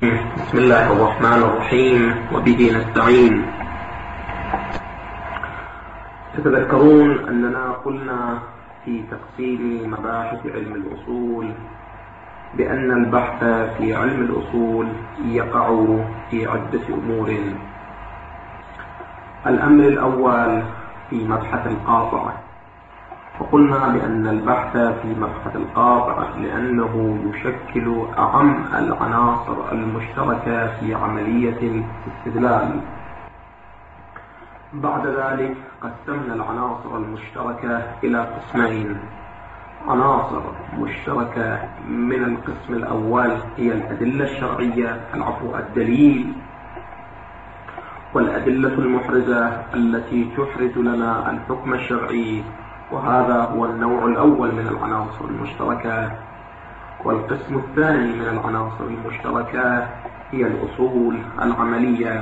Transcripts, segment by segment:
بسم الله الرحمن الرحيم وبه نستعين. تتذكرون أننا قلنا في تقسيم مباحث علم الأصول بأن البحث في علم الأصول يقع في عدة أمور. الأمر الأول في مبحث القاطع، وقلنا بأن البحث في مبحث القاطع لأنه يشكل أهم العناصر المشتركة في عملية الاستدلال. بعد ذلك قسمنا العناصر المشتركة إلى قسمين: عناصر مشتركة من القسم الأول هي الأدلة الشرعية، الدليل، والأدلة المحرزة التي تحرز لنا الحكم الشرعي، وهذا هو النوع الأول من العناصر المشتركة. والقسم الثاني من العناصر المشتركة هي الأصول العملية.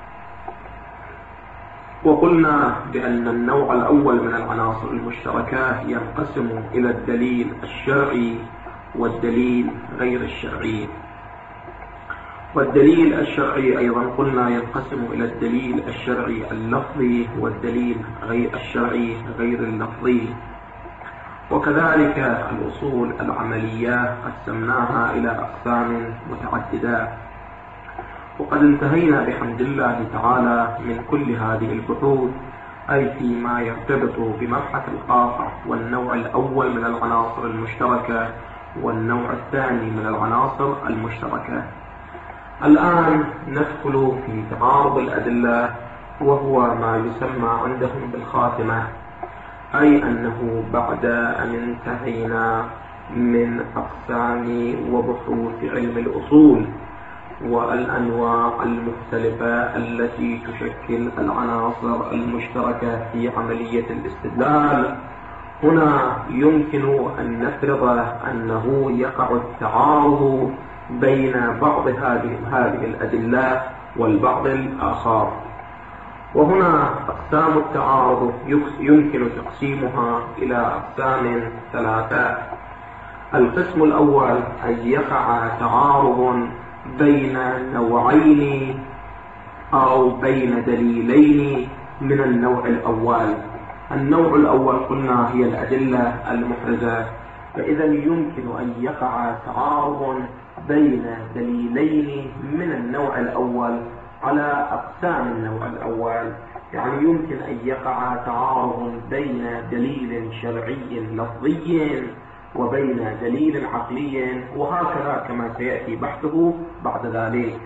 وقلنا بأن النوع الأول من العناصر المشتركة ينقسم إلى الدليل الشرعي والدليل غير الشرعي. والدليل الشرعي أيضا قلنا ينقسم إلى الدليل الشرعي اللفظي والدليل غير الشرعي غير اللفظي. وكذلك الأصول العملية قسمناها إلى أقسام متعددة. وقد انتهينا بحمد الله تعالى من كل هذه البحوث، أي فيما يرتبط بمبحث القاطع والنوع الأول من العناصر المشتركة والنوع الثاني من العناصر المشتركة. الآن ندخل في تعارض الأدلة، وهو ما يسمى عندهم بالخاتمة، أي أنه بعد أن انتهينا من أقسام وبحوث علم الأصول والأنواع المختلفة التي تشكل العناصر المشتركة في عملية الاستدلال، هنا يمكن أن نفرض أنه يقع التعارض بين بعض هذه الأدلة والبعض الآخر. وهنا أقسام التعارض يمكن تقسيمها إلى أقسام ثلاثة. القسم الأول أن يقع تعارض بين نوعين أو بين دليلين من النوع الأول. النوع الأول قلنا هي الأدلة المحرزة، فإذا يمكن أن يقع تعارض بين دليلين من النوع الأول على أقسام النوع الأول. يعني يمكن أن يقع تعارض بين دليل شرعي لفظي وبين دليل عقلي، وهكذا كما سيأتي بحثه بعد ذلك.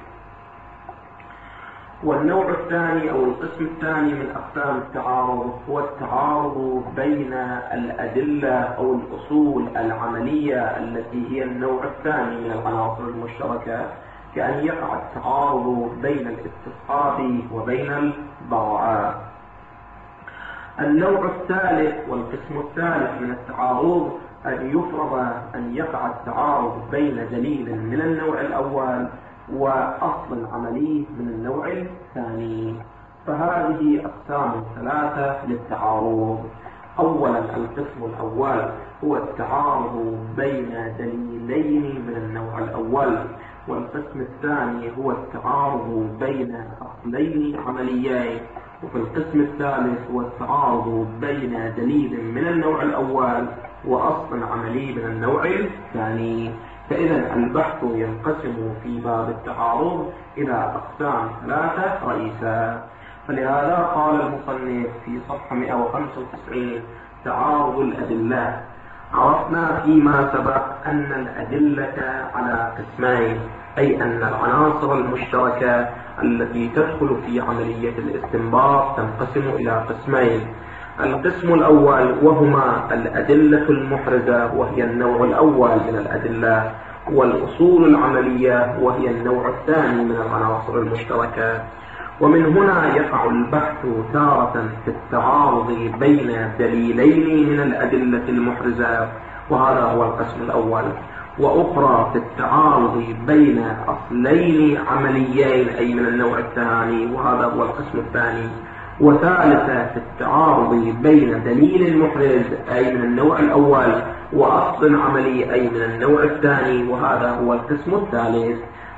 والنوع الثاني أو القسم الثاني من أقسام التعارض هو التعارض بين الأدلة أو الأصول العملية التي هي النوع الثاني من العناصر المشتركة، كأن يقع التعارض بين الاستصحاب وبين البراءة. النوع الثالث والقسم الثالث من التعارض أن يفرض أن يقع التعارض بين دليل من النوع الأول وأصل عملي من النوع الثاني. فهذه أقسام ثلاثة للتعارض. أولا القسم الأول هو التعارض بين دليلين من النوع الأول، والقسم الثاني هو التعارض بين أصلين عمليين، وفي القسم الثالث هو التعارض بين دليل من النوع الأول وأصل عملي من النوع الثاني. فإذا البحث ينقسم في باب التعارض إلى أقسام ثلاثة رئيسة. فلهذا قال المصنف في صفحة 195: تعارض الأدلة. عرفنا فيما سبق أن الأدلة على قسمين، أي أن العناصر المشتركة التي تدخل في عملية الاستنباط تنقسم إلى قسمين: القسم الأول وهما الأدلة المحرزة وهي النوع الأول من الأدلة، والأصول العملية وهي النوع الثاني من العناصر المشتركة. ومن هنا يقع البحث تارة في التعارض بين دليلين من الأدلة المحرزة، وهذا هو القسم الأول، وأخرى في التعارض بين أصلين عمليين أي من النوع الثاني، وهذا هو القسم الثاني، وثالثة في التعارض بين دليل محرز أي من النوع الأول وأصل عملي أي من النوع الثاني، وهذا هو القسم الثالث.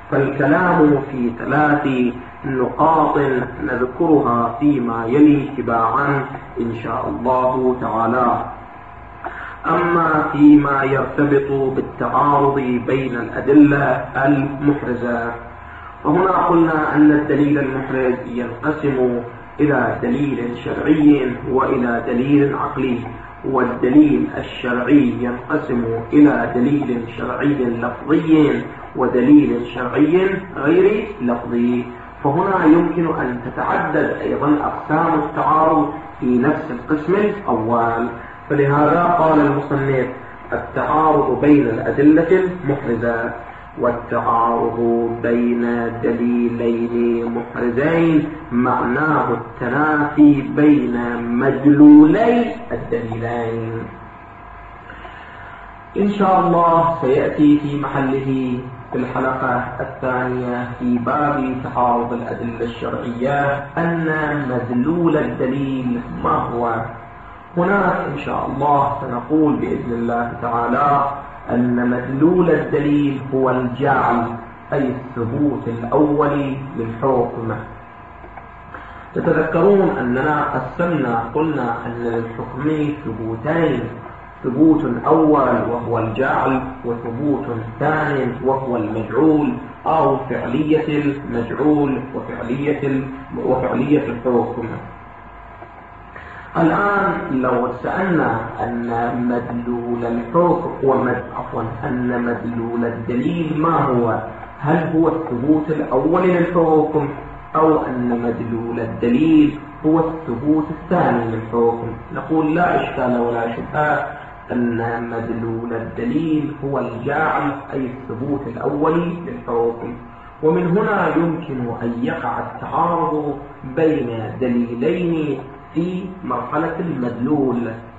فالكلام في 3 نقاط نذكرها فيما يلي تباعا إن شاء الله تعالى. أما فيما يرتبط بالتعارض بين الأدلة المحرزة، فهنا قلنا أن الدليل المحرز ينقسم إلى دليل شرعي وإلى دليل عقلي، والدليل الشرعي ينقسم إلى دليل شرعي لفظي ودليل شرعي غير لفظي. فهنا يمكن أن تتعدد أيضا أقسام التعارض في نفس القسم الأول. فلهذا قال المصنف: التعارض بين الأدلة المحرزة. والتعارض بين دليلين محرزين معناه التنافي بين مدلولي الدليلين. إن شاء الله سيأتي في محله في الحلقة الثانية في باب تعارض الأدلة الشرعية أن مدلول الدليل ما هو. هناك إن شاء الله سنقول بإذن الله تعالى أن مدلول الدليل هو الجعل، أي الثبوت الأولي للحكم. تتذكرون أننا قسمنا قلنا أن للحكم ثبوتين: ثبوت أول وهو الجعل، وثبوت ثاني وهو المجعول أو فعلية المجعول وفعلية الحكم. الآن لو سألنا أن مدلول الحكم أن مدلول الدليل ما هو، هل هو الثبوت الأول للحكم أو أن مدلول الدليل هو الثبوت الثاني للحكم؟ نقول لا إشكال ولا شبهة أن مدلول الدليل هو الجاعل، أي الثبوت الأول للحكم. ومن هنا يمكن أن يقع التعارض بين دليلين في مرحلة المدلول،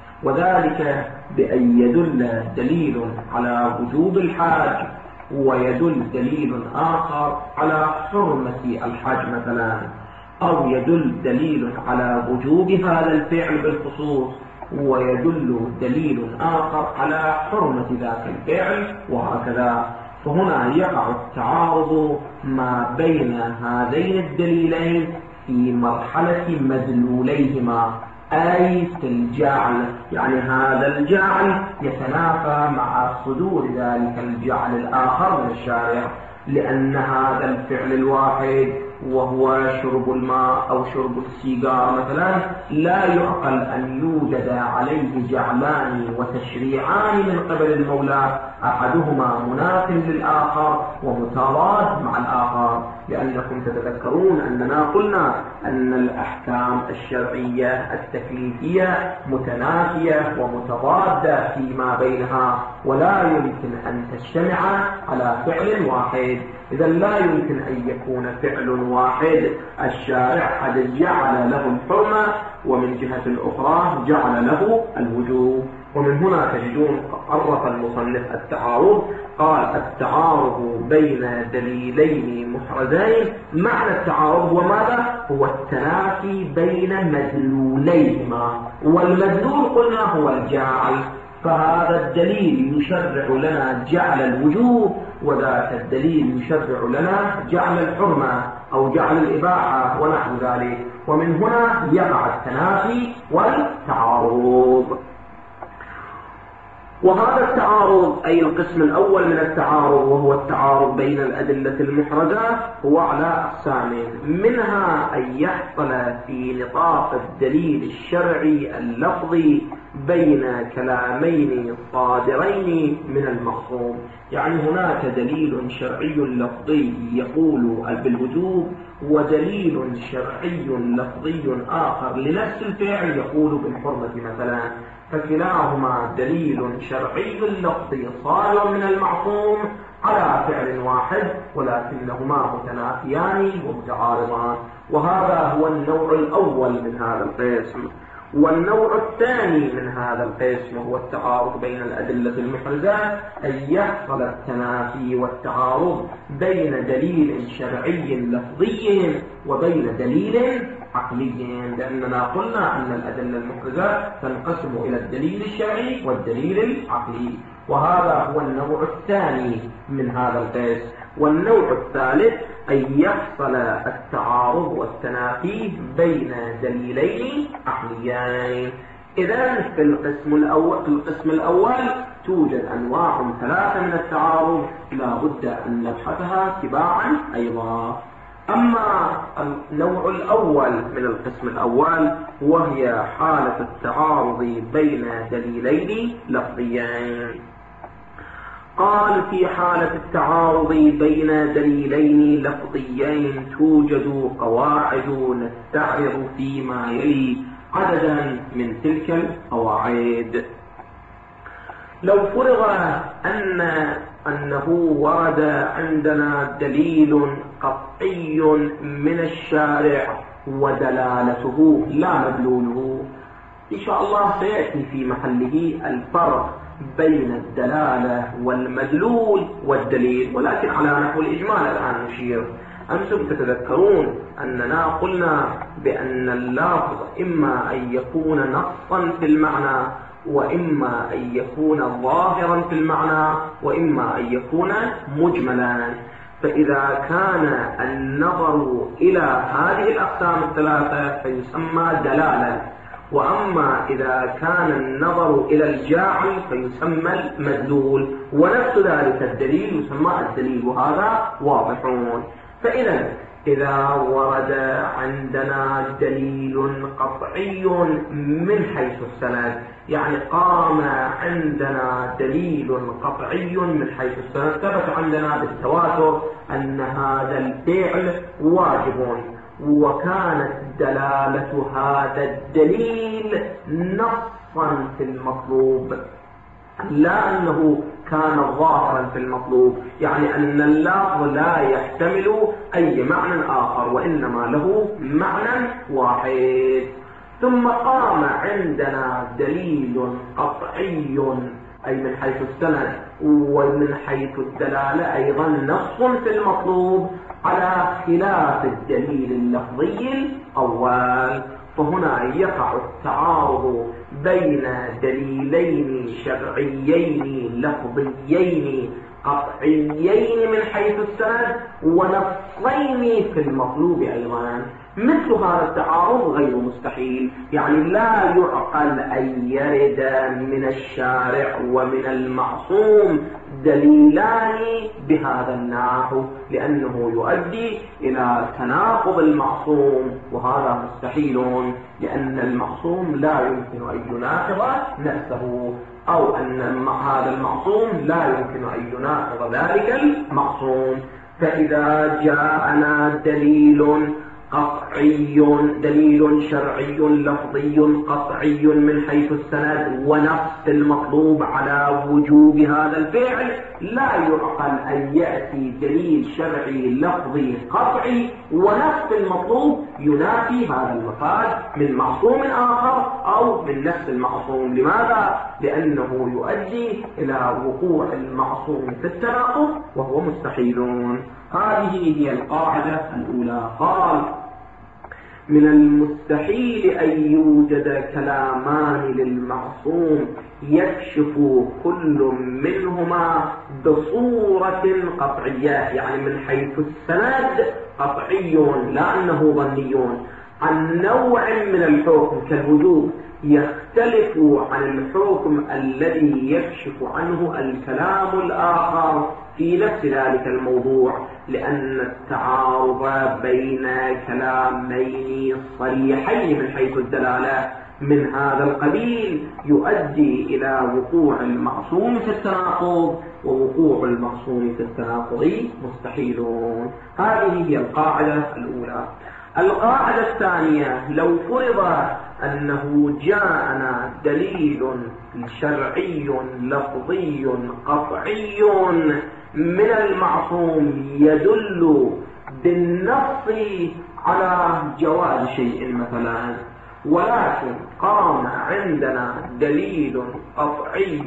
وذلك بأن يدل دليل على وجوب الحاج ويدل دليل آخر على حرمة الحاج مثلا، أو يدل دليل على وجوب هذا الفعل بالخصوص ويدل دليل آخر على حرمة ذاك الفعل، وهكذا. فهنا يقع التعارض ما بين هذين الدليلين في مرحلة مدلوليهما، أي في الجعل، يعني هذا الجعل يتنافى مع صدور ذلك الجعل الآخر من الشارع، لأن هذا الفعل الواحد وهو شرب الماء أو شرب السيجار مثلا لا يعقل أن يوجد عليه جعلان وتشريعان من قبل المولى، أحدهما مناف للآخر ومتضاد مع الآخر، لأنكم تتذكرون أننا قلنا أن الأحكام الشرعية التكليفية متنافية ومتضادة فيما بينها، ولا يمكن أن تجتمع على فعل واحد. إذا لا يمكن أن يكون فعل واحد الشارع قد جعل له الحرمة ومن جهة أخرى جعل له الوجوب. ومن هنا تجدون عرف المصنف التعارض، قال: التعارض بين دليلين محرزين. معنى التعارض وماذا؟ هو التنافي بين مدلوليهما، والمدلول قلنا هو الجعل، فهذا الدليل يشرع لنا جعل الوجوب وذاك الدليل يشرع لنا جعل الحرمة أو جعل الإباحة ونحو ذلك. ومن هنا يقع التنافي والتعارض. وهذا التعارض أي القسم الأول من التعارض وهو التعارض بين الأدلة المحرزة هو على أقسام، منها أن يحصل في نطاق الدليل الشرعي اللفظي بين كلامين صادرين من المخصوم، يعني هناك دليل شرعي لفظي يقول بالوجوب ودليل شرعي لفظي آخر لنفس الفعل يقول بالحرمة مثلا، فكلاهما دليل شرعي لفظي صادر من المعصوم على فعل واحد ولكنهما متنافيان ومتعارضان. وهذا هو النوع الأول من هذا القسم. والنوع الثاني من هذا القسم هو التعارض بين الأدلة المحرزة، أن يحصل التنافي والتعارض بين دليل شرعي لفظي وبين دليل عقلي، لأننا قلنا أن الأدلة المحرزة تنقسم إلى الدليل الشرعي والدليل العقلي. وهذا هو النوع الثاني من هذا القسم. والنوع الثالث أن يحصل التعارض والتنافي بين دليلين عقليين. إذا في القسم الأول توجد أنواع ثلاثة من التعارض لا بد أن نبحثها تباعا أيضا. أما النوع الأول من القسم الأول وهي حالة التعارض بين دليلين لفظيين. قال في حالة التعارض بين دليلين لفظيين توجد قواعد نستعرض فيما يلي عددا من تلك القواعد. لو فرض أنه ورد عندنا دليل قطعي من الشارع ودلالته لا مدلوله، إن شاء الله سيأتي في محله الفرق بين الدلالة والمدلول والدليل، ولكن على نحو الإجمال الآن نشير. أنتم تتذكرون أننا قلنا بأن اللفظ إما أن يكون نصا في المعنى، وإما أن يكون ظاهرا في المعنى، وإما أن يكون مجملا. فإذا كان النظر إلى هذه الأقسام الثلاثة فيسمى دلالا، وأما إذا كان النظر إلى الجاعل فيسمى المدلول، ونفس ذلك الدليل يسمى الدليل، وهذا واضحون. فإذا ورد عندنا دليل قطعي من حيث السند، يعني قام عندنا دليل قطعي من حيث السند، ثبت عندنا بالتواتر أن هذا الفعل واجب، وكانت دلالة هذا الدليل نصا في المطلوب، لا أنه كان ظاهرا في المطلوب، يعني أن اللفظ لا يحتمل أي معنى آخر وإنما له معنى واحد. ثم قام عندنا دليل قطعي أي من حيث السند ومن حيث الدلالة أيضا نص في المطلوب على خلاف الدليل اللفظي الأول، فهنا يقع التعارض بين دليلين شرعيين لفظيين قطعيين من حيث السند ونصين في المطلوب أيضا. مثل هذا التعارض غير مستحيل، يعني لا يعقل أن يرد من الشارع ومن المعصوم دليلان بهذا النحو، لأنه يؤدي إلى تناقض المعصوم، وهذا مستحيل، لأن المعصوم لا يمكن أن يناقض نفسه، أو أن هذا المعصوم لا يمكن أن يناقض ذلك المعصوم. فإذا جاءنا دليل قطعي، دليل شرعي لفظي قطعي من حيث السند ونص المطلوب على وجوب هذا الفعل، لا يعقل أن يأتي دليل شرعي لفظي قطعي ونص المطلوب ينافي هذا المفاد من معصوم آخر أو من نفس المعصوم. لماذا؟ لأنه يؤدي إلى وقوع المعصوم في التناقض وهو مستحيل. هذه هي القاعدة الأولى. قال: من المستحيل أن يوجد كلامان للمعصوم يكشف كل منهما بصورة قطعية، يعني من حيث السند قطعي لا أنه ظني، عن نوع من الحكم كالوجوب يختلف عن الحكم الذي يكشف عنه الكلام الآخر في نفس ذلك الموضوع، لأن التعارض بين كلامين صريحين من حيث الدلالة من هذا القبيل يؤدي إلى وقوع المعصوم في التناقض، ووقوع المعصوم في التناقض مستحيلون. هذه هي القاعدة الأولى. القاعدة الثانية: لو فرض أنه جاءنا دليل شرعي لفظي قطعي من المعصوم يدل بالنص على جواز شيء مثلا، ولكن قام عندنا دليل قطعي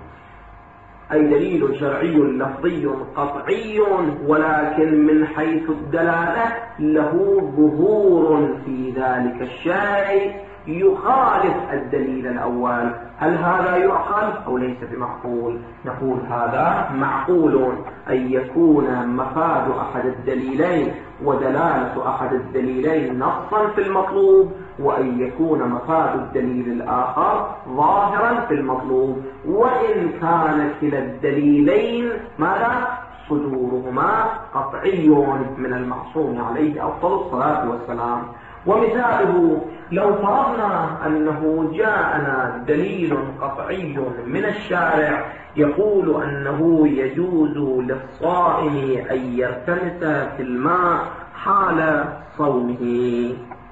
أي دليل شرعي لفظي قطعي ولكن من حيث الدلالة له ظهور في ذلك الشيء يخالف الدليل الأول، هل هذا يعقل أو ليس بمعقول؟ نقول هذا معقول، أن يكون مفاد أحد الدليلين ودلالة أحد الدليلين نصا في المطلوب، وأن يكون مفاد الدليل الآخر ظاهرا في المطلوب، وإن كان كلا الدليلين ماذا؟ صدورهما قطعي من المعصوم عليه أفضل الصلاة والسلام. ومثاله لو فرضنا أنه جاءنا دليل قطعي من الشارع يقول أنه يجوز للصائم أن يرتمس في الماء حال صومه،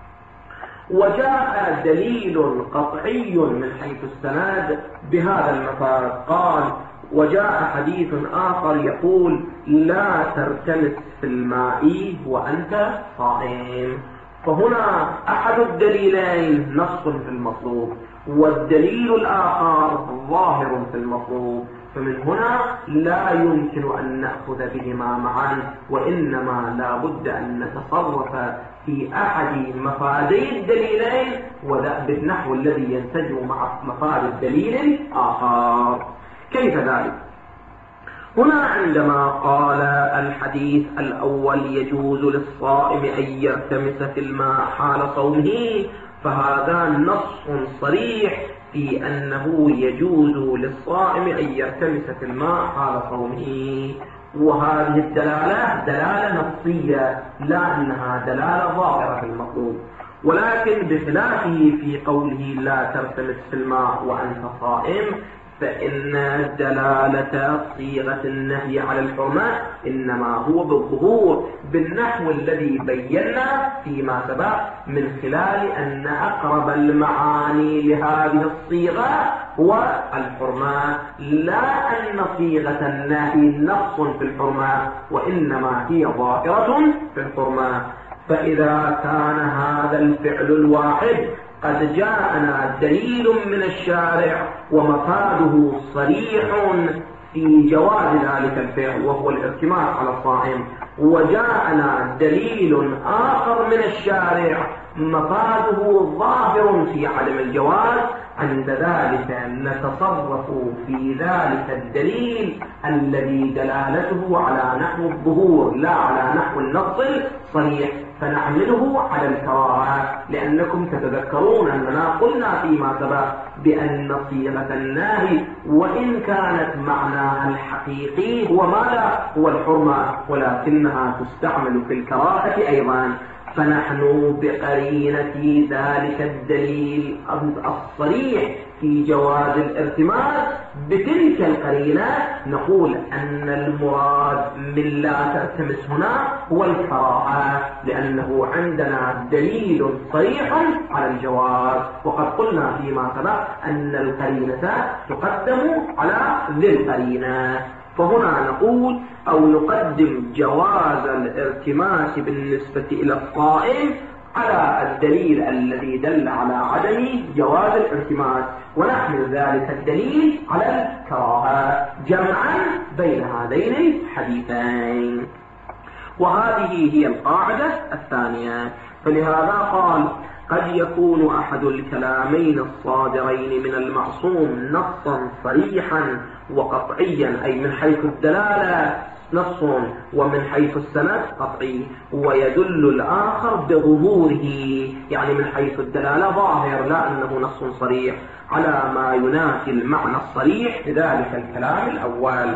وجاء دليل قطعي من حيث السند بهذا المفاد، قال وجاء حديث آخر يقول لا ترتمس في الماء وأنت صائم، فهنا أحد الدليلين نص في المطلوب والدليل الآخر ظاهر في المطلوب، فمن هنا لا يمكن أن نأخذ بهما معا، وإنما لا بد أن نتصرف في أحد مفادي الدليلين بالنحو الذي ينسجم مع مفاد الدليل الآخر. كيف ذلك؟ هنا عندما قال الحديث الأول يجوز للصائم أن يرتمس في الماء حال صومه، فهذا نص صريح في أنه يجوز للصائم أن يرتمس في الماء حال صومه، وهذه الدلالة دلالة نصية لا أنها دلالة ظاهرة في المطلوب، ولكن بخلافه في قوله لا ترتمس في الماء وأنت صائم، فإن دلالة صيغة النهي على الحرمة إنما هو بالظهور بالنحو الذي بينا فيما سبق، من خلال أن أقرب المعاني لهذه الصيغة هو الحرمة، لا أن صيغة النهي نص في الحرمة وإنما هي ظاهرة في الحرمة. فإذا كان هذا الفعل الواحد قد جاءنا دليل من الشارع ومفاده صريح في جواز ذلك الفعل وهو الارتماس على الصائم، وجاءنا دليل آخر من الشارع مفاده ظاهر في عدم الجواز، عند ذلك نتصرف في ذلك الدليل الذي دلالته على نحو الظهور لا على نحو النص الصريح، فنعمله على الكراهة، لأنكم تتذكرون أننا قلنا فيما سبق بأن صيغة النهي وإن كانت معناها الحقيقي هو ماذا؟ هو الحرمة، ولكنها تستعمل في الكراهة أيضا، فنحن بقرينة ذلك الدليل الصريح في جواز الارتماس بتلك القرينة نقول أن المراد من لا ترتمس هنا هو الكراهة، لأنه عندنا دليل صريح على الجواز، وقد قلنا فيما سبق أن القرينة تقدم على ذي القرينة، فهنا نقول أو نقدم جواز الارتماس بالنسبة إلى الصائم على الدليل الذي دل على عدم جواز الارتماس، ونحمل ذلك الدليل على الكراهة جمعا بين هذين الحديثين. وهذه هي القاعدة الثانية. فلهذا قال قد يكون أحد الكلامين الصادرين من المعصوم نصا صريحا وقطعيا، أي من حيث الدلالة نص ومن حيث السند قطعي، ويدل الآخر بظهوره، يعني من حيث الدلالة ظاهر لا أنه نص صريح، على ما ينافي المعنى الصريح بذلك الكلام الأول.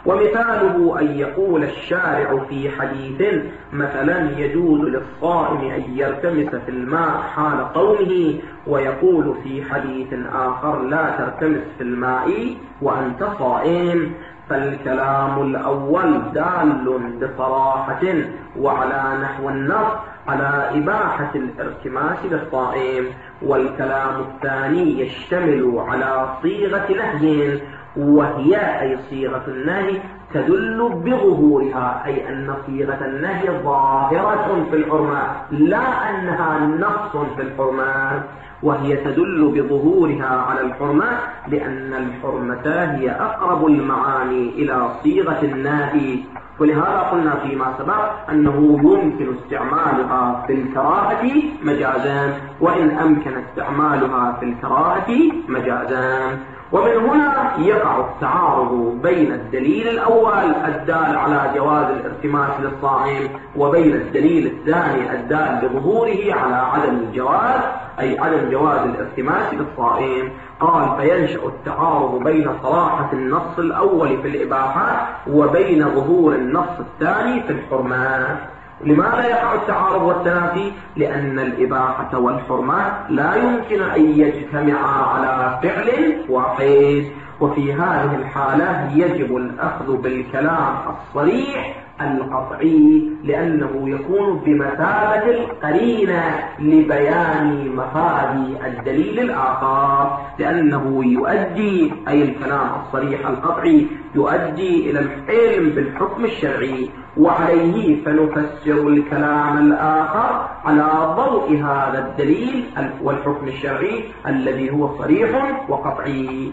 ومثاله أن يقول الشارع في حديث مثلا يجوز للصائم أن يرتمس في الماء حال قومه، ويقول في حديث آخر لا ترتمس في الماء وأنت صائم، فالكلام الأول دال بصراحة وعلى نحو النص على إباحة الارتماس للصائم، والكلام الثاني يشتمل على صيغة نهي، وهي أي صيغة النهي تدل بظهورها، أي أن صيغة النهي ظاهرة في الحرمة لا أنها نص في الحرمة. وهي تدل بظهورها على الحرمة لأن الحرمة هي أقرب المعاني إلى صيغة النهي، ولهذا قلنا فيما سبق أنه يمكن استعمالها في الكراهة مجازا، وإن أمكن استعمالها في الكراهة مجازا. ومن هنا يقع التعارض بين الدليل الأول الدال على جواز الارتماس للصائم وبين الدليل الثاني الدال بظهوره على عدم الجواز، أي عدم جواز الارتماس للصائم. قال: فينشأ التعارض بين صراحة النص الأول في الإباحة وبين ظهور النص الثاني في الحرمة. لماذا يقع التعارض والتنافي؟ لأن الإباحة والحرمة لا يمكن أن يجتمعا على فعل واحد، وفي هذه الحالة يجب الأخذ بالكلام الصريح القطعي، لأنه يكون بمثابة القرينة لبيان مفاد الدليل الآخر، لأنه يؤدي، أي الكلام الصريح القطعي يؤدي إلى العلم بالحكم الشرعي، وعليه فنفسر الكلام الآخر على ضوء هذا الدليل والحكم الشرعي الذي هو صريح وقطعي.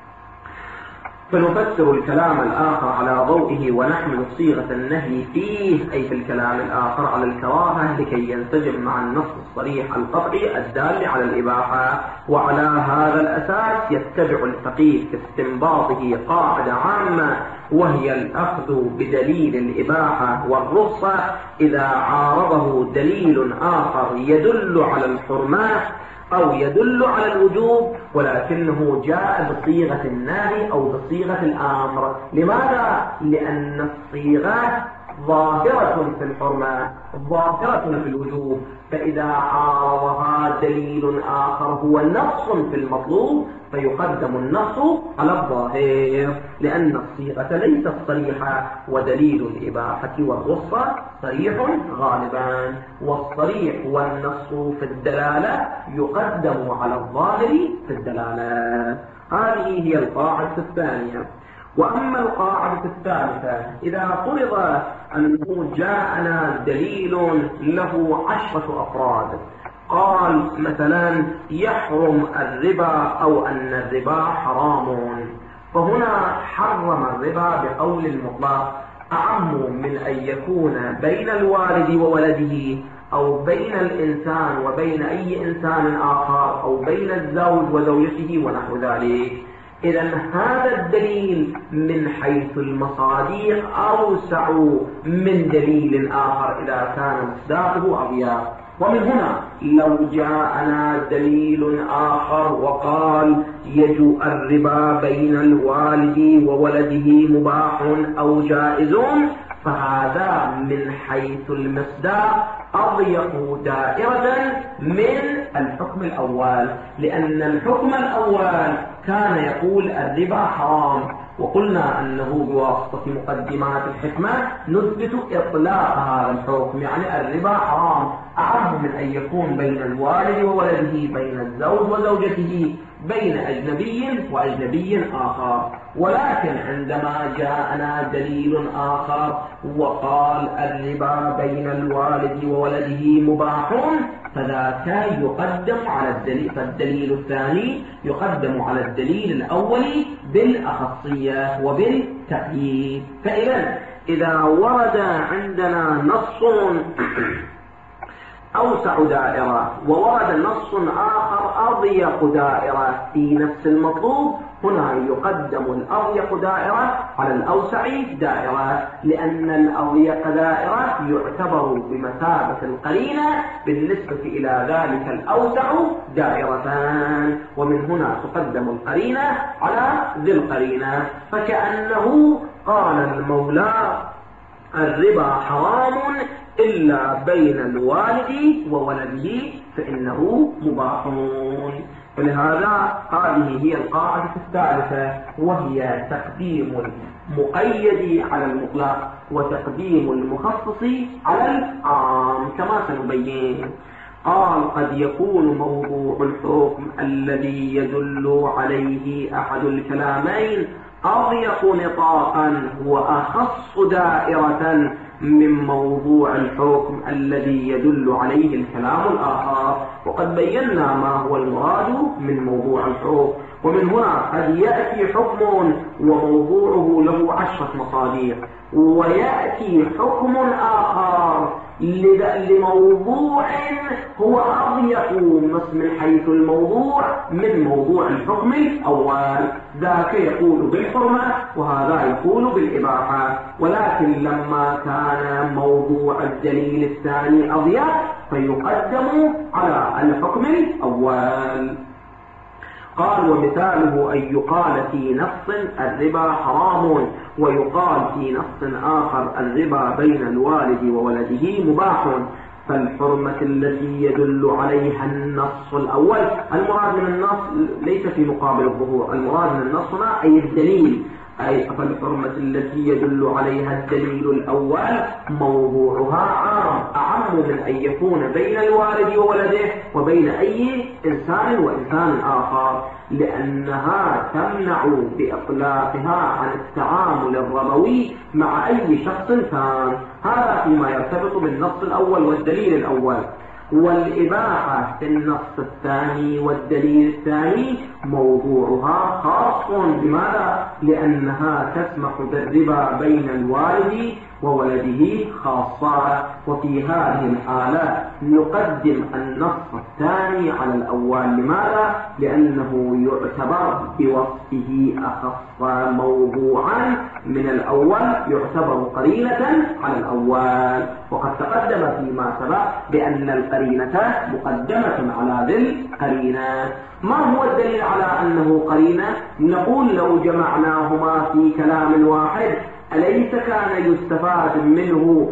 فنفسر الكلام الآخر على ضوئه ونحمل صيغة النهي فيه، أي في الكلام الآخر، على الكراهة لكي ينسجم مع النص الصريح القطعي الدال على الإباحة. وعلى هذا الأساس يتبع الفقيه في استنباطه قاعدة عامة، وهي الأخذ بدليل الإباحة والرخصة إذا عارضه دليل آخر يدل على الحرمة أو يدل على الوجوب ولكنه جاء بصيغة النهي أو بصيغة الأمر. لماذا؟ لأن الصيغة ظاهرة في الحرمة ظاهرة في الوجوب، فإذا عارضها دليل آخر هو نص في المطلوب فيقدم النص على الظاهر، لأن الصيغة ليست صريحة، ودليل الإباحة والرخصة صريح غالبا، والصريح والنص في الدلالة يقدم على الظاهر في الدلالة. هذه هي القاعدة الثانية. وأما القاعدة الثالثة: إذا فرض أنه جاءنا دليل له 10 أفراد، قال مثلا يحرم الربا أو أن الربا حرام، فهنا حرم الربا بقول المطلق أعم من أن يكون بين الوالد وولده أو بين الإنسان وبين أي إنسان آخر أو بين الزوج وزوجته ونحو ذلك. إذا هذا الدليل من حيث المصادر أوسع من دليل آخر إذا كان مصداقه أضيق. ومن هنا لو جاءنا دليل آخر وقال يجوز الربا بين الوالد وولده مباح أو جائز، فهذا من حيث المصداق أضيق دائرة من الحكم الأول، لأن الحكم الأول كان يقول الربا حرام، وقلنا أنه بواسطة مقدمات الحكمة نثبت إطلاق هذا الحكم، يعني الربا حرام أعم من أن يكون بين الوالد وولده، بين الزوج وزوجته، بين أجنبي وأجنبي آخر. ولكن عندما جاءنا دليل آخر وقال الربا بين الوالد وولده مباح، فذاك يقدم على الدليل، فالدليل الثاني يقدم على الدليل الأول بالأخصية وبالتقييد. فإذا ورد عندنا نص أوسع دائرة وورد نص آخر أضيق دائرة في نفس المطلوب، هنا يقدم الأضيق دائرة على الأوسع دائرة، لأن الأضيق دائرة يعتبر بمثابة القرينة بالنسبة إلى ذلك الأوسع دائرتان، ومن هنا تقدم القرينة على ذي القرينة. فكأنه قال المولى الربا حرام إلا بين الوالد وولده فإنه مباح. ولهذا هذه هي القاعدة الثالثة، وهي تقديم المقيد على المطلق وتقديم المخصص على العام كما سنبين. قال: قد يكون موضوع الحكم الذي يدل عليه أحد الكلامين أضيق نطاقا وأخص دائرة من موضوع الحكم الذي يدل عليه الكلام الآخر. وقد بينا ما هو المراد من موضوع الحكم، ومن هنا قد يأتي حكم وموضوعه له 10 مصادر، ويأتي حكم آخر لموضوع هو أضيق من حيث الموضوع من موضوع الحكم الأول، ذاك يقول بالحرمة وهذا يقول بالإباحة، ولكن لما كان موضوع الدليل الثاني أضيق فيقدم على الحكم الأول. قال ومثاله أن يقال في نص الربا حرام، ويقال في نص آخر الربا بين الوالد وولده مباح، فالحرمة التي يدل عليها النص الأول، المراد من النص ليس في مقابل الظهور، المراد من النص هنا أي الدليل، أي فالحرمة التي يدل عليها الدليل الأول موضوعها أعم من أن يكون بين الوالد وولده وبين أي إنسان وإنسان آخر، لأنها تمنع بإطلاقها عن التعامل الربوي مع أي شخص كان. هذا فيما يرتبط بالنص الأول والدليل الأول. والإباحة في النص الثاني والدليل الثاني موضوعها خاص. لماذا؟ لأنها تسمح بالربا بين الوالد وولده خاصة، وفي هذه الحالة نقدم النص الثاني على الأول. لماذا؟ لأنه يعتبر بوصفه أخص موضوعا من الأول، يعتبر قرينة على الأول. وقد تقدم فيما سبق بأن القرينة مقدمة على ذي القرينة. ما هو الدليل على أنه قرينة؟ نقول لو جمعناهما في كلام واحد أليس كان يستفاد منه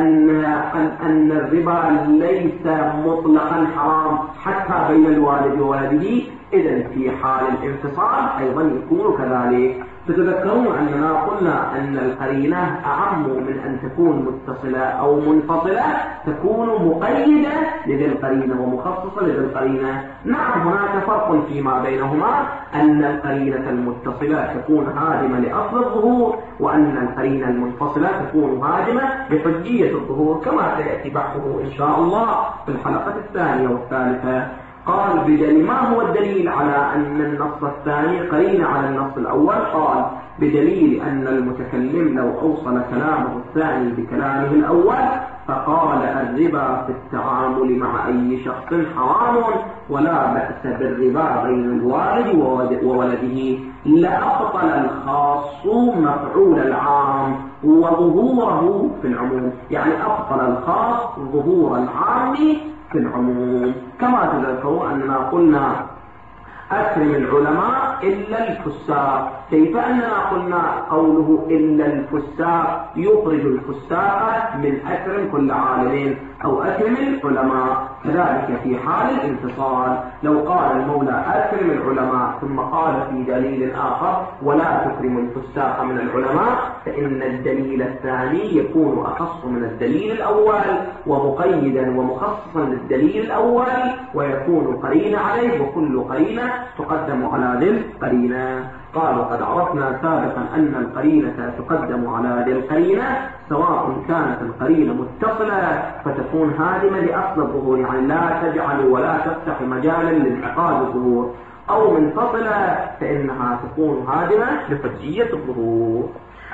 أن الربا ليس مطلقا حرام حتى بين الوالد وولده؟ إذن في حال الانفصال أيضا يكون كذلك. فتذكرون أننا قلنا أن القرينة أعم من أن تكون متصلة أو منفصلة، تكون مقيدة لذي القرينة ومخصصة لذي القرينة. نعم هناك فرق فيما بينهما، أن القرينة المتصلة تكون هادمة لأصل الظهور، وأن القرينة المنفصلة تكون هادمة بحجية الظهور، كما سيأتي بحثه إن شاء الله في الحلقة الثانية والثالثة. قال بدليل ما هو الدليل على أن النص الثاني قرين على النص الأول؟ قال بدليل أن المتكلم لو أوصل كلامه الثاني بكلامه الأول فقال الربا في التعامل مع أي شخص حرام ولا بأس بالربا بين الوالد وولده، لأبطل الخاص مفعول العام وظهوره في العموم. يعني أبطل الخاص ظهور العام في العموم. كما تذكروا أننا قلنا أكرم العلماء إلا الفساق، كيف أننا قلنا قوله إلا الفساق يخرج الفساق من أكرم كل عالم أو أكرم العلماء. كذلك في حال الانفصال لو قال المولى أكرم العلماء ثم قال في دليل آخر ولا تكرم الفساق من العلماء، فإن الدليل الثاني يكون أخص من الدليل الأول ومقيدا ومخصصا للدليل الأول، ويكون قرين عليه، وكل قرينة تقدم على ذي القرينة. قالوا قد عرفنا سابقا أن القرينة تقدم على ذي القرينة، سواء كانت القرينة متصلة فتكون هادمة لأصل الظهور، يعني لا تجعل ولا تفتح مجالا لانعقاد الظهور، أو منفصلة فإنها تكون هادمة لحجية الظهور.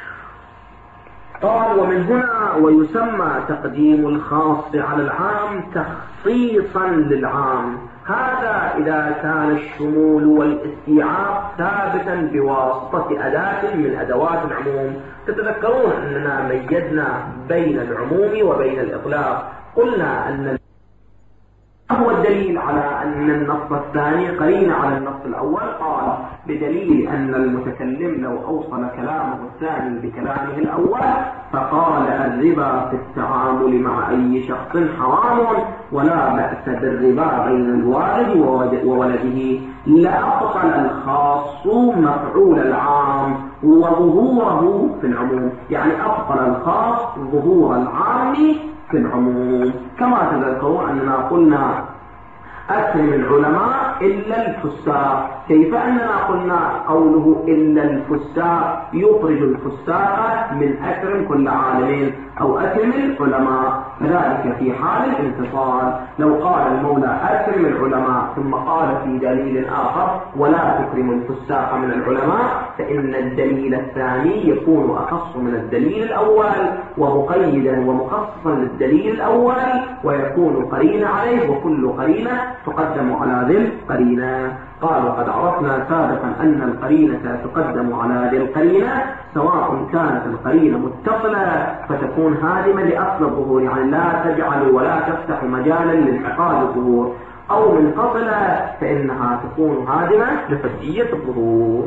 قال ومن هنا ويسمى تقديم الخاص على العام تخصيصا للعام، هذا إذا كان الشمول والاستيعاب ثابتا بواسطة أداة من أدوات العموم. تتذكرون أننا ميزنا بين العموم وبين الإطلاق، قلنا أن هو الدليل على أن النص الثاني قرين على النص الأول. قال بدليل أن المتكلم لو أوصل كلامه الثاني بكلامه الأول فقال الربا في التعامل مع أي شخص حرام ولا بأس بالربا بين الوالد وولده، لأبطل الخاص مفعول العام وظهوره في العموم. يعني أبطل الخاص ظهور العام في العموم. كما تذكروا أننا قلنا أكرم العلماء إلا الفساق. كيف أننا قلنا قوله إلا الفساق يخرج الفساق من أكرم كل عالم أو أكرم العلماء، كذلك في حال الانفصال لو قال المولى أكرم العلماء ثم قال في دليل آخر ولا تكرم الفساق من العلماء، فإن الدليل الثاني يكون أخص من الدليل الأول ومقيدا ومخصصا للدليل الأول ويكون قرين عليه، وكل قرينة تقدم على ذي القرينة. قالوا قد عرفنا سابقا أن القرينة تقدم على ذي القرينة سواء كانت القرينة متصلة فتكون هادمة لأصل الظهور، يعني لا تجعل ولا تفتح مجالا لانعقاد الظهور، أو منفصلة فإنها تكون هادمة لحجية الظهور.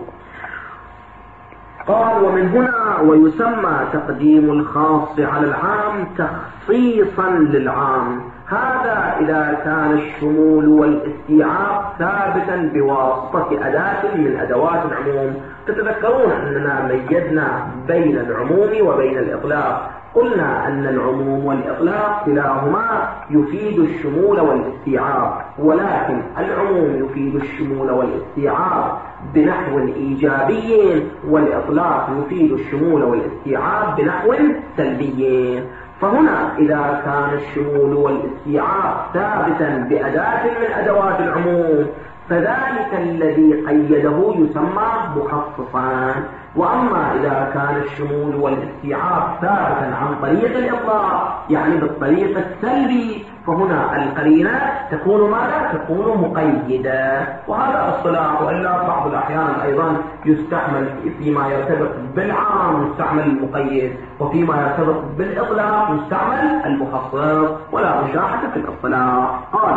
قال ومن هنا ويسمى تقديم الخاص على العام تخصيصا للعام، هذا إذا كان الشمول والاستيعاب ثابتا بواسطة أداة من أدوات العموم. تتذكرون أننا ميزنا بين العموم وبين الإطلاق، قلنا أن العموم والإطلاق كلاهما يفيد الشمول والاستيعاب، ولكن العموم يفيد الشمول والاستيعاب بنحو إيجابي، والإطلاق يفيد الشمول والاستيعاب بنحو سلبي. فهنا إذا كان الشمول والاستيعاب ثابتا بأداة من أدوات العموم فذلك الذي قيده يسمى مخصصا، وأما إذا كان الشمول والاستيعاب ثابتا عن طريق الإطلاق يعني بالطريق السلبي فهنا القرينة تكون ماذا؟ تكون مقيدة. وهذا الصلاح، وإلا بعض الأحيان أيضا يستعمل فيما يرتبط بالعام يستعمل المقيد، وفيما يرتبط بالإطلاق يستعمل المخصص، ولا مشاحة في الاصطلاح. قال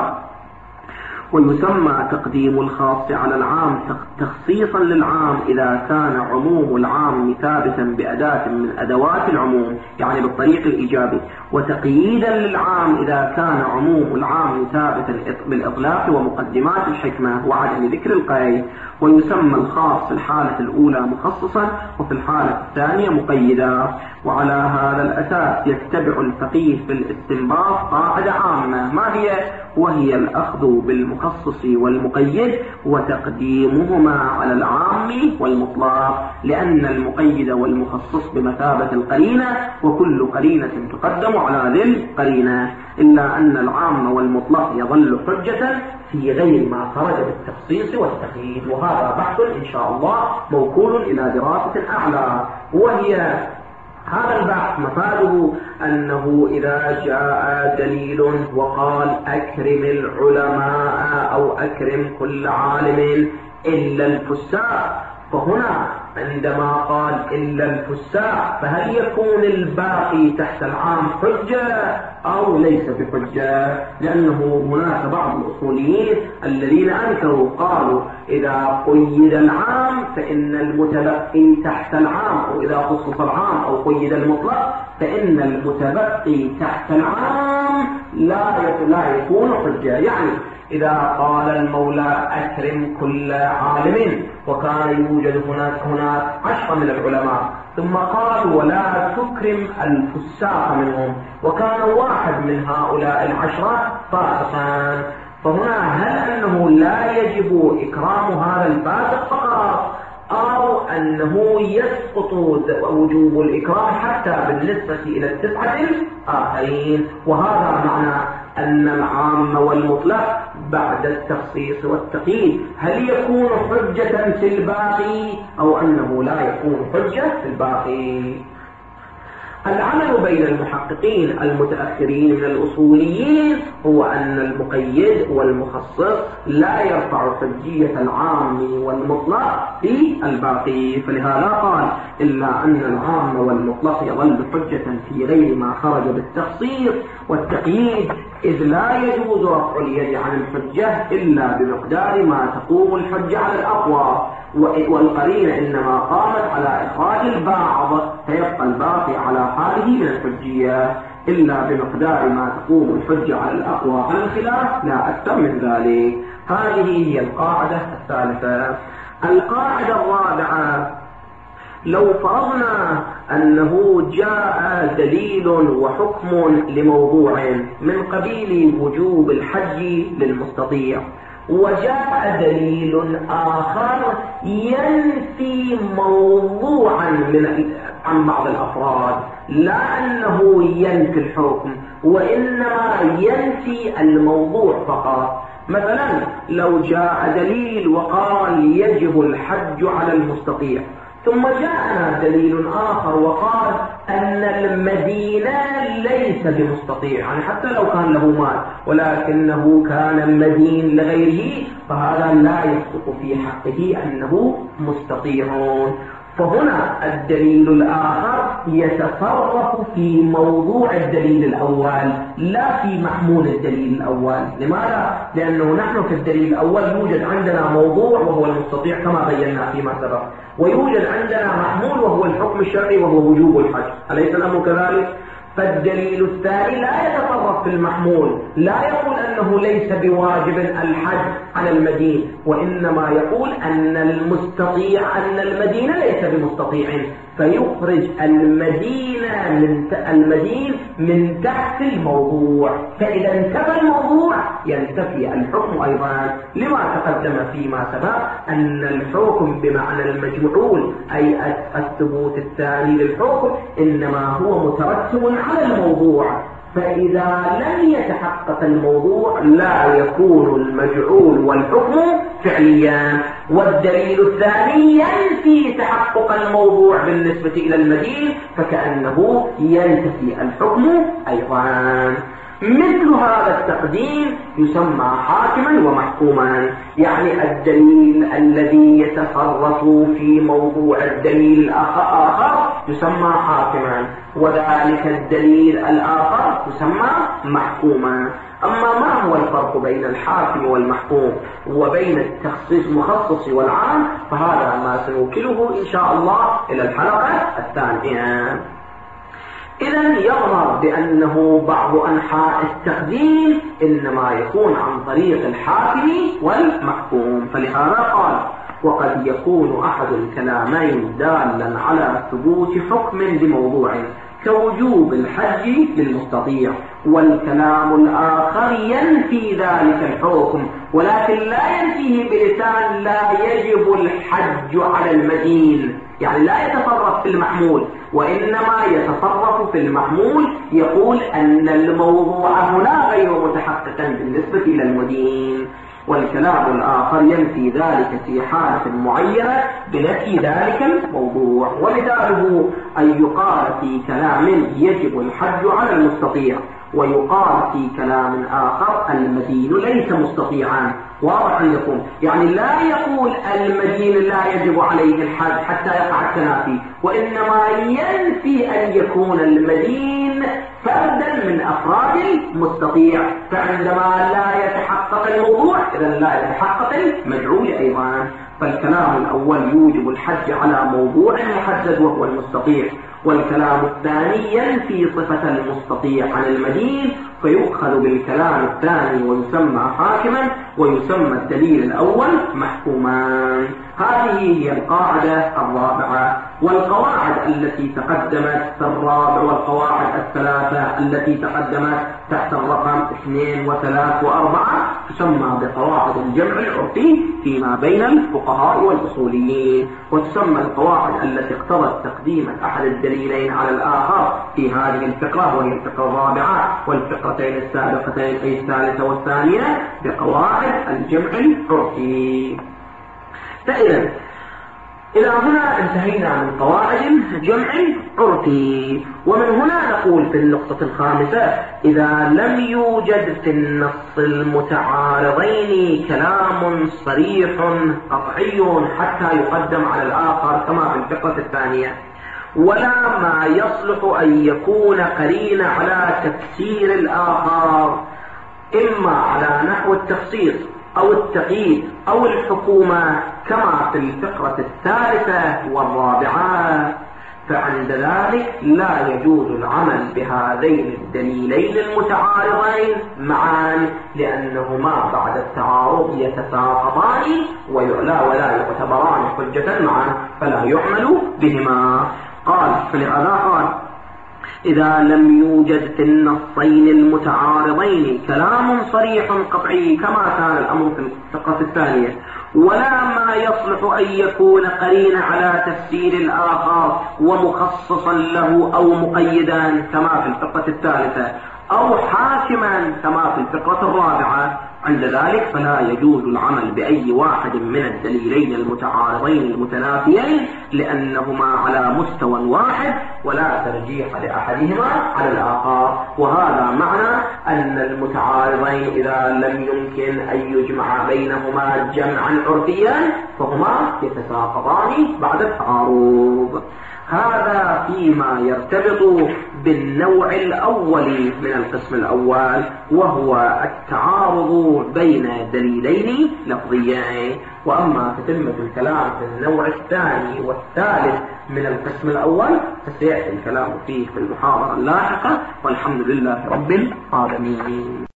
ويسمى تقديم الخاص على العام تخصيصا للعام إذا كان عموم العام ثابتا بأداة من أدوات العموم يعني بالطريق الإيجابي، وتقييدا للعام إذا كان عموم العام ثابتا بالإطلاق ومقدمات الحكمة وعدم ذكر القيد. ويسمى الخاص في الحالة الأولى مخصصا وفي الحالة الثانية مقيدا. وعلى هذا الأساس يتبع الفقيه في الاستنباط قاعدة عامة، ما هي؟ وهي الأخذ بالمخصص والمقيد وتقديمهما على العام والمطلق، لأن المقيد والمخصص بمثابة القرينة وكل قرينة تقدم على ذي القرينة، إلا أن العام والمطلق يظل حجة في غير ما خرج بالتخصيص والتقييد. وهذا بحث إن شاء الله موكول إلى دراسة أعلى، وهي هذا البحث مفاده أنه إذا جاء دليل وقال أكرم العلماء أو أكرم كل عالم إلا الفساق، فهنا عندما قال إلا الفساق فهل يكون الباقي تحت العام حجة أو ليس بحجة؟ لأنه هناك بعض الأصوليين الذين أنكروا قالوا إذا قيد العام فإن المتبقي تحت العام، أو إذا خصص العام أو قيد المطلق فإن المتبقي تحت العام لا يكون حجة. يعني إذا قال المولى أكرم كل عالم وكان يوجد هناك 10 من العلماء، ثم قال ولا تكرم الفساق منهم، وكان واحد من هؤلاء 10 فاسقا، فهنا هل أنه لا يجب إكرام هذا الفاسق فقط، أو أنه يسقط وجوب الإكرام حتى بالنسبة إلى 9 الآخرين؟ وهذا معنى أن العام والمطلق بعد التخصيص والتقييد هل يكون حجة في الباقي أو أنه لا يكون حجة في الباقي؟ العمل بين المحققين المتأخرين من الأصوليين هو أن المقيد والمخصص لا يرفع حجية العام والمطلق في الباقي، فلهذا قال إلا أن العام والمطلق يظل حجة في غير ما خرج بالتخصيص والتقييد، إذ لا يجوز رفع اليد عن الحجة إلا بمقدار ما تقوم الحجة على الأقوى، والقرينة إنما قامت على إخراج البعض فيبقى الباقي على حاله من الحجية إلا بمقدار ما تقوم الحجة على الأقوى على الخلاف لا أكثر من ذلك. هذه هي القاعدة الثالثة. القاعدة الرابعة: لو فرضنا أنه جاء دليل وحكم لموضوع من قبيل وجوب الحج للمستطيع، وجاء دليل آخر ينفي موضوعا عن بعض الأفراد، لا أنه ينفي الحكم وإنما ينفي الموضوع فقط. مثلا لو جاء دليل وقال يجب الحج على المستطيع، ثم جاءنا دليل آخر وقال أن المدينة ليس بمستطيع، يعني حتى لو كان له مال ولكنه كان مدين لغيره، فهذا لا يصدق في حقه أنه مستطيع. فهنا الدليل الآخر يتصرف في موضوع الدليل الأول لا في محمول الدليل الأول. لماذا؟ لأنه نحن في الدليل الأول يوجد عندنا موضوع وهو المستطيع كما بينا فيما سبق، ويوجد عندنا محمول وهو الحكم الشرعي وهو وجوب الحج، أليس الأمر كذلك؟ فالدليل الثاني لا يتصرف في المحمول، لا يقول أنه ليس بواجب الحج على المدين، وإنما يقول أن المدينة ليس بمستطيع، فيخرج المدين من تحت الموضوع. فإذا انتفى الموضوع ينتفي الحكم أيضا، لما تقدم فيما سبق أن الحكم بمعنى المجموعول أي الثبوت الثاني للحكم إنما هو مترتب على الموضوع، فإذا لم يتحقق الموضوع لا يكون المجعول والحكم فعليا. والدليل الثاني ينفي تحقق الموضوع بالنسبة إلى المدين، فكأنه ينتفي الحكم أيضا. مثل هذا التقديم يسمى حاكما ومحكوما، يعني الدليل الذي يتصرف في موضوع الدليل الآخر يسمى حاكما، وذلك الدليل الآخر يسمى محكوما. أما ما هو الفرق بين الحاكم والمحكوم وبين التخصيص المخصص والعام، فهذا ما سنوكله إن شاء الله إلى الحلقة الثانية. إذن يظهر بأنه بعض أنحاء التقديم إنما يكون عن طريق الحاكم والمحكوم، فلهذا قال: وقد يكون أحد الكلامين دالا على ثبوت حكم لموضوع كوجوب الحج للمستطيع، والكلام الآخر ينفي ذلك الحكم ولكن لا ينفيه بلسان لا يجب الحج على المدين، يعني لا يتصرف في المحمول وإنما يتصرف في المحمول، يقول أن الموضوع هنا غير متحقق بالنسبة إلى المدين. والكلام الآخر ينفي ذلك في حالة معينة بنفي ذلك الموضوع، ولذلك أن يقال في كلام يجب الحج على المستطيع، ويقال في كلام آخر المدين ليس مستطيعا. واضح عندكم؟ يعني لا يقول المدين لا يجب عليه الحج حتى يقع التنافي، وإنما ينفي أن يكون المدين فردا من أفراد المستطيع، فعندما لا يتحقق الموضوع إذا لا يتحقق المجعول أيضا. فالكلام الأول يوجب الحج على موضوع محدد وهو المستطيع، والكلام الثاني ينفي صفة المستطيع عن المدين، فيؤخذ بالكلام الثاني ويسمى حاكما، ويسمى الدليل الأول محكوما. هذه هي القاعدة الرابعة. والقواعد التي تقدمت في الرابع والقواعد الثلاثة التي تقدمت تحت الرقم 2 و3 و4 تسمى بقواعد الجمع العرفي فيما بين الفقهاء والأصوليين، وتسمى القواعد التي اقتضت تقديم أحد الدليلين على الآخر في هذه الفقرة وهي الفقرة الرابعة والفقرتين السابقتين أي الثالثة والثانية بقواعد الجمع العرفي. فإذا إلى هنا انتهينا من قواعد الجمع العرفي، ومن هنا نقول في النقطة الخامسة: إذا لم يوجد في النص المتعارضين كلام صريح قطعي حتى يقدم على الآخر كما في الفقرة الثانية، ولا ما يصلح أن يكون قرين على تفسير الآخر إما على نحو التخصيص أو التقييد أو الحكومة كما في الفقرة الثالثة والرابعة، فعند ذلك لا يجوز العمل بهذين الدليلين المتعارضين معا، لأنهما بعد التعارض يتساقطان ولا يعتبران حجة معا، فلا يعمل بهما. قال فلهذا قال إذا لم يوجد في النصين المتعارضين كلام صريح قطعي كما كان الأمر في الفقرة الثانية، ولا ما يصلح أن يكون قرين على تفسير الآخر ومخصصا له أو مقيدا كما في الفقرة الثالثة أو حاكما كما في الفقرة الرابعة، عند ذلك فلا يجوز العمل بأي واحد من الدليلين المتعارضين المتنافيين لأنهما على مستوى واحد ولا ترجيح لأحدهما على الآخر. وهذا معنى أن المتعارضين إذا لم يمكن أن يجمع بينهما جمعا عرفيا فهما يتساقطان بعد التعارض. هذا فيما يرتبط بالنوع الأول من القسم الأول، وهو التعارض بين دليلين لفظيين. وأما تتمة الكلام في النوع الثاني والثالث من القسم الأول فسيأتي الكلام فيه في المحاضرة اللاحقة، والحمد لله رب العالمين.